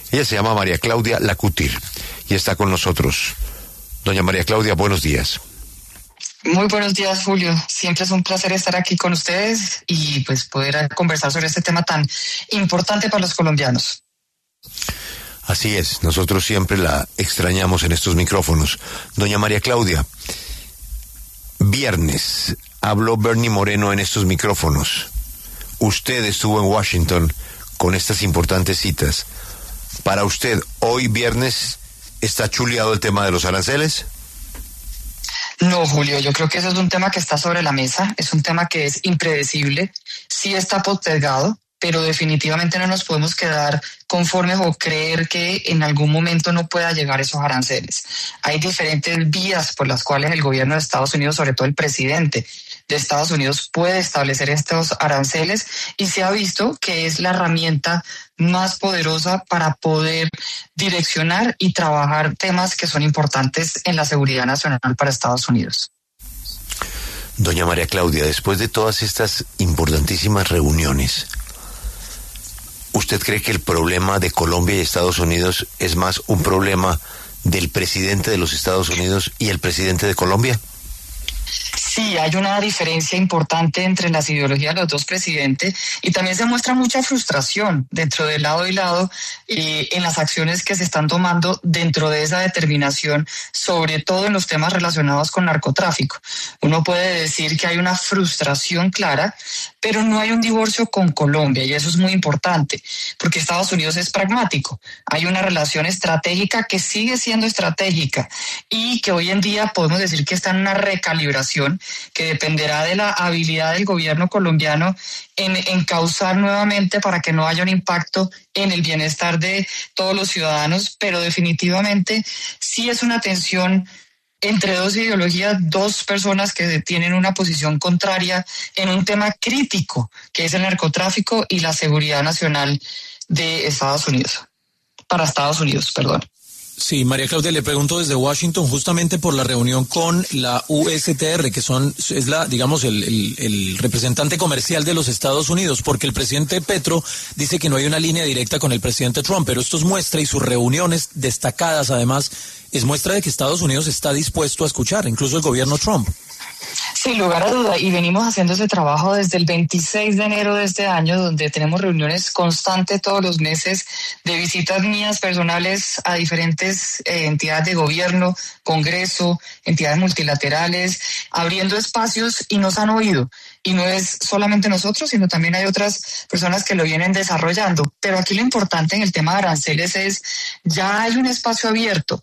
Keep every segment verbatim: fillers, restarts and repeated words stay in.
Ella se llama María Claudia Lacutir y está con nosotros. Doña María Claudia, buenos días. Muy buenos días, Julio. Siempre es un placer estar aquí con ustedes y pues poder conversar sobre este tema tan importante para los colombianos. Así es, nosotros siempre la extrañamos en estos micrófonos. Doña María Claudia, viernes habló Bernie Moreno en estos micrófonos. Usted estuvo en Washington con estas importantes citas. Para usted, hoy viernes, ¿está chuleado el tema de los aranceles? No, Julio, yo creo que eso es un tema que está sobre la mesa, es un tema que es impredecible, sí está postergado, pero definitivamente no nos podemos quedar conformes o creer que en algún momento no pueda llegar esos aranceles. Hay diferentes vías por las cuales el gobierno de Estados Unidos, sobre todo el presidente de Estados Unidos, puede establecer estos aranceles y se ha visto que es la herramienta más poderosa para poder direccionar y trabajar temas que son importantes en la seguridad nacional para Estados Unidos. Doña María Claudia, después de todas estas importantísimas reuniones, ¿usted cree que el problema de Colombia y Estados Unidos es más un problema del presidente de los Estados Unidos y el presidente de Colombia? Sí, hay una diferencia importante entre las ideologías de los dos presidentes y también se muestra mucha frustración dentro de lado y lado eh, en las acciones que se están tomando dentro de esa determinación, sobre todo en los temas relacionados con narcotráfico. Uno puede decir que hay una frustración clara, pero no hay un divorcio con Colombia y eso es muy importante porque Estados Unidos es pragmático. Hay una relación estratégica que sigue siendo estratégica y que hoy en día podemos decir que está en una recalibración que dependerá de la habilidad del gobierno colombiano en encauzar nuevamente para que no haya un impacto en el bienestar de todos los ciudadanos, pero definitivamente sí es una tensión entre dos ideologías, dos personas que tienen una posición contraria en un tema crítico, que es el narcotráfico y la seguridad nacional de Estados Unidos, para Estados Unidos, perdón. Sí, María Claudia, le pregunto desde Washington justamente por la reunión con la U S T R, que son es la, digamos, el, el, el representante comercial de los Estados Unidos, porque el presidente Petro dice que no hay una línea directa con el presidente Trump, pero esto es muestra y sus reuniones destacadas, además, es muestra de que Estados Unidos está dispuesto a escuchar, incluso el gobierno Trump. Sin lugar a duda, y venimos haciendo ese trabajo desde el veintiséis de enero de este año, donde tenemos reuniones constantes todos los meses de visitas mías personales a diferentes eh, entidades de gobierno, Congreso, entidades multilaterales, abriendo espacios y nos han oído. Y no es solamente nosotros, sino también hay otras personas que lo vienen desarrollando. Pero aquí lo importante en el tema de aranceles es, ya hay un espacio abierto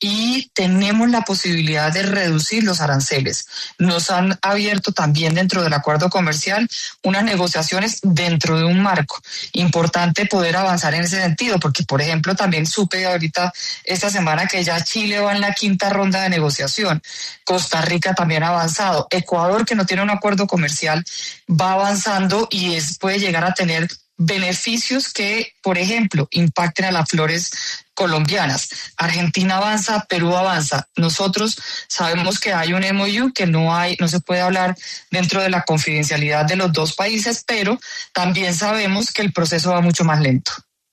y tenemos la posibilidad de reducir los aranceles. Nos han abierto también dentro del acuerdo comercial unas negociaciones dentro de un marco. Importante poder avanzar en ese sentido, porque por ejemplo también supe ahorita esta semana que ya Chile va en la quinta ronda de negociación. Costa Rica también ha avanzado. Ecuador, que no tiene un acuerdo comercial, va avanzando y es, puede llegar a tener beneficios que, por ejemplo, impacten a las flores colombianas. Argentina avanza, Perú avanza. Nosotros sabemos que hay un M O U que no hay, no se puede hablar dentro de la confidencialidad de los dos países, pero también sabemos que el proceso va mucho más lento.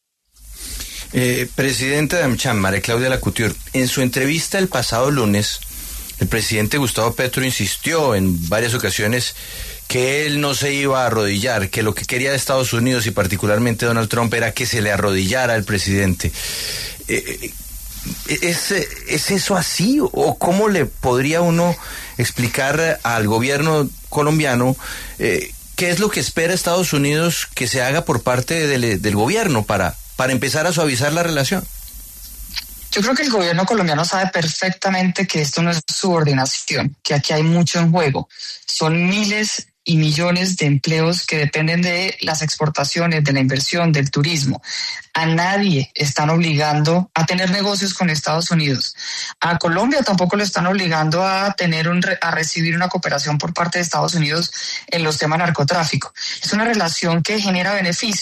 Eh, Presidenta de AmCham, María Claudia Lacutir, en su entrevista el pasado lunes, el presidente Gustavo Petro insistió en varias ocasiones que él no se iba a arrodillar, que lo que quería de Estados Unidos y particularmente Donald Trump era que se le arrodillara al presidente. Eh, ¿es, ¿Es eso así? ¿O cómo le podría uno explicar al gobierno colombiano eh, qué es lo que espera Estados Unidos que se haga por parte del, del gobierno para, para empezar a suavizar la relación? Yo creo que el gobierno colombiano sabe perfectamente que esto no es subordinación, que aquí hay mucho en juego. Son miles y millones de empleos que dependen de las exportaciones, de la inversión, del turismo. A nadie están obligando a tener negocios con Estados Unidos. A Colombia tampoco lo están obligando a tener un, a recibir una cooperación por parte de Estados Unidos en los temas narcotráfico. Es una relación que genera beneficio.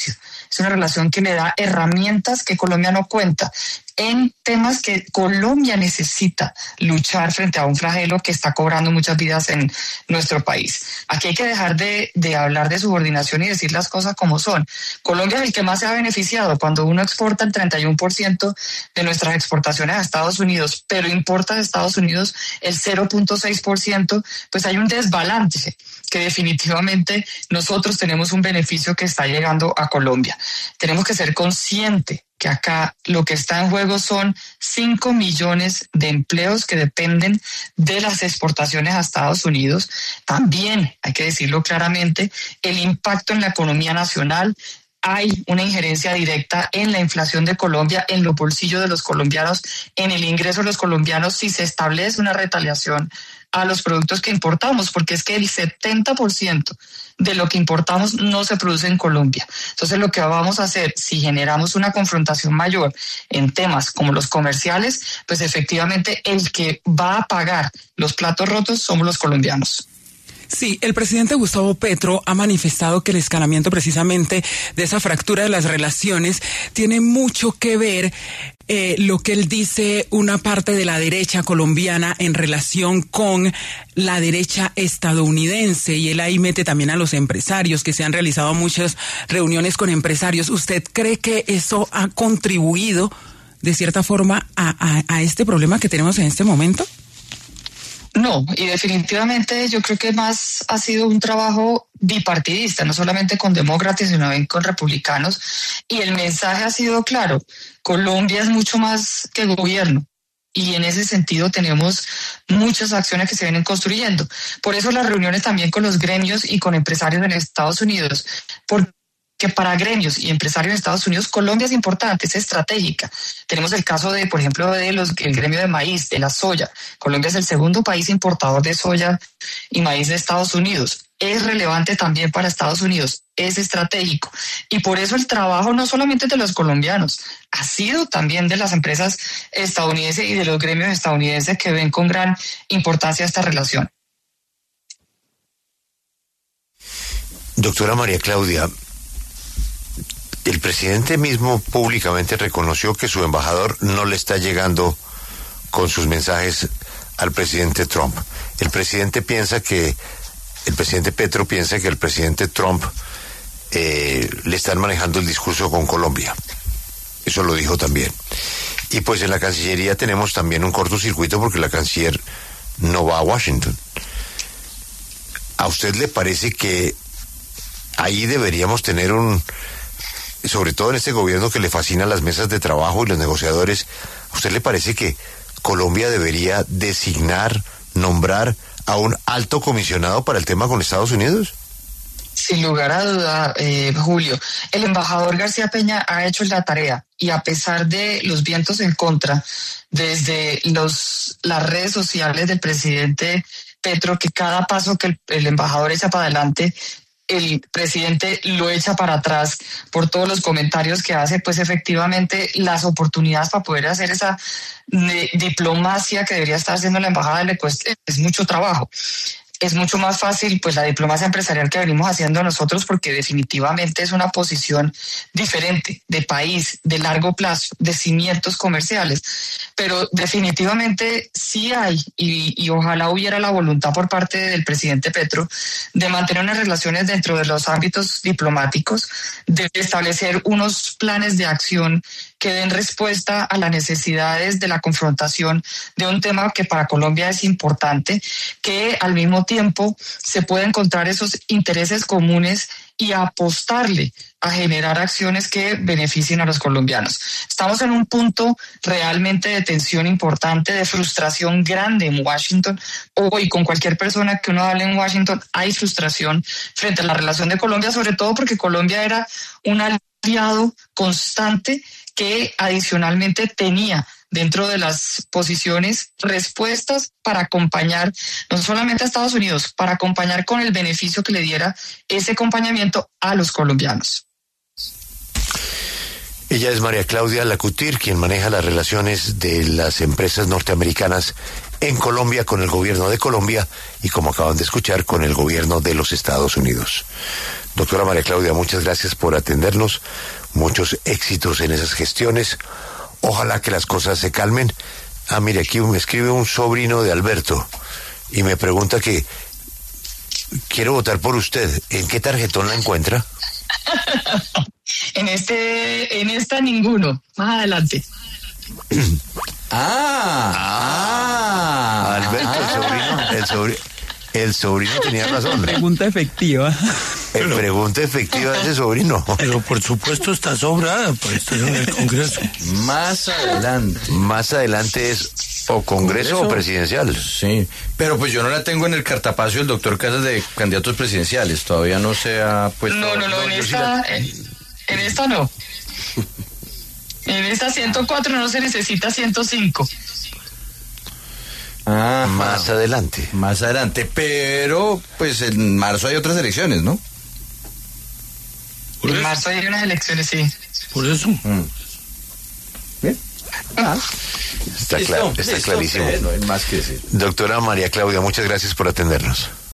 es una relación que le da herramientas que Colombia no cuenta en temas que Colombia necesita luchar frente a un flagelo que está cobrando muchas vidas en nuestro país. Aquí hay que dejar de, de hablar de subordinación y decir las cosas como son. Colombia es el que más se ha beneficiado. Cuando uno exporta el treinta y uno por ciento de nuestras exportaciones a Estados Unidos, pero importa de Estados Unidos el cero punto seis por ciento, pues hay un desbalance que definitivamente nosotros tenemos un beneficio que está llegando a Colombia. Tenemos que ser conscientes que acá lo que está en juego son cinco millones de empleos que dependen de las exportaciones a Estados Unidos. También, hay que decirlo claramente, el impacto en la economía nacional. Hay una injerencia directa en la inflación de Colombia, en los bolsillos de los colombianos, en el ingreso de los colombianos, si se establece una retaliación a los productos que importamos, porque es que el setenta por ciento de lo que importamos no se produce en Colombia. Entonces, lo que vamos a hacer, si generamos una confrontación mayor en temas como los comerciales, pues efectivamente el que va a pagar los platos rotos somos los colombianos. Sí, el presidente Gustavo Petro ha manifestado que el escalamiento precisamente de esa fractura de las relaciones tiene mucho que ver eh, lo que él dice una parte de la derecha colombiana en relación con la derecha estadounidense, y él ahí mete también a los empresarios, que se han realizado muchas reuniones con empresarios. ¿Usted cree que eso ha contribuido de cierta forma a, a, a este problema que tenemos en este momento? No, y definitivamente yo creo que más ha sido un trabajo bipartidista, no solamente con demócratas, sino también con republicanos, y el mensaje ha sido claro: Colombia es mucho más que gobierno, y en ese sentido tenemos muchas acciones que se vienen construyendo. Por eso las reuniones también con los gremios y con empresarios en Estados Unidos, porque que para gremios y empresarios en Estados Unidos, Colombia es importante, es estratégica. Tenemos el caso de, por ejemplo, de los, el gremio de maíz, de la soya. Colombia es el segundo país importador de soya y maíz de Estados Unidos. Es relevante también para Estados Unidos, es estratégico. Y por eso el trabajo no solamente de los colombianos, ha sido también de las empresas estadounidenses y de los gremios estadounidenses que ven con gran importancia esta relación. Doctora María Claudia, el presidente mismo públicamente reconoció que su embajador no le está llegando con sus mensajes al presidente Trump. El presidente piensa que, el presidente Petro piensa que el presidente Trump eh, le están manejando el discurso con Colombia. Eso lo dijo también. Y pues en la Cancillería tenemos también un cortocircuito porque la canciller no va a Washington. ¿A usted le parece que ahí deberíamos tener un... sobre todo en este gobierno que le fascinan las mesas de trabajo y los negociadores, ¿a usted le parece que Colombia debería designar, nombrar a un alto comisionado para el tema con Estados Unidos? Sin lugar a duda, eh, Julio, el embajador García Peña ha hecho la tarea, y a pesar de los vientos en contra, desde los, las redes sociales del presidente Petro, que cada paso que el, el embajador echa para adelante, el presidente lo echa para atrás por todos los comentarios que hace, pues efectivamente las oportunidades para poder hacer esa de, diplomacia que debería estar haciendo la embajada le cuesta, es mucho trabajo. Es mucho más fácil pues la diplomacia empresarial que venimos haciendo nosotros, porque definitivamente es una posición diferente, de país, de largo plazo, de cimientos comerciales. Pero definitivamente sí hay, y, y ojalá hubiera la voluntad por parte del presidente Petro de mantener unas relaciones dentro de los ámbitos diplomáticos, de establecer unos planes de acción que den respuesta a las necesidades de la confrontación de un tema que para Colombia es importante, que al mismo tiempo se puede encontrar esos intereses comunes y apostarle a generar acciones que beneficien a los colombianos. Estamos en un punto realmente de tensión importante, de frustración grande en Washington. Hoy, con cualquier persona que uno hable en Washington, hay frustración frente a la relación de Colombia, sobre todo porque Colombia era un aliado constante que adicionalmente tenía dentro de las posiciones respuestas para acompañar no solamente a Estados Unidos, para acompañar con el beneficio que le diera ese acompañamiento a los colombianos. Ella es María Claudia Lacutir, quien maneja las relaciones de las empresas norteamericanas en Colombia con el gobierno de Colombia y, como acaban de escuchar, con el gobierno de los Estados Unidos. Doctora María Claudia, muchas gracias por atendernos, muchos éxitos en esas gestiones, ojalá que las cosas se calmen. Ah, mire, aquí me escribe un sobrino de Alberto y me pregunta que quiero votar por usted. ¿En qué tarjetón la encuentra? En este, en esta ninguno. Más adelante. Ah, ah, Alberto, ah, el sobrino, el sobrino, el sobrino tenía razón. Pregunta efectiva. El pregunta efectiva de ese sobrino. Pero por supuesto está sobrada, pues está en el Congreso. Más adelante. Más adelante es o Congreso, ¿Congreso? o presidencial. Sí, pero pues yo no la tengo en el cartapacio del doctor Casas de candidatos presidenciales. Todavía no se ha puesto. No, no, no, en yo sí esta, la- en, en esta no. En esta ciento cuatro no se necesita ciento cinco. Ah, Más adelante. más adelante. Pero pues en marzo hay otras elecciones, ¿no? Por En eso. marzo hay unas elecciones, sí. Por eso. Bien. Ah, Está, listo, clar- está listo, clarísimo. eh, no hay más que decir. Doctora María Claudia, muchas gracias por atendernos.